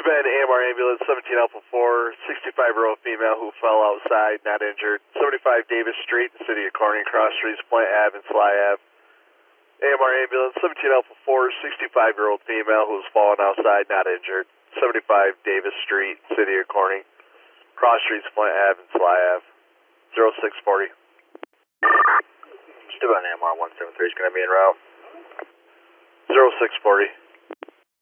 been AMR ambulance 17 Alpha 4, 65-year-old female who fell outside, not injured. 75 Davis Street, City of Corning, cross streets, Plant Ave and Sly Ave. AMR ambulance 17 Alpha 4, 65-year-old female who was fallen outside, not injured. 75 Davis Street, City of Corning, cross streets, Plant Ave and Sly Ave. 0640. Still on AMR 173 is going to be en route. 0640.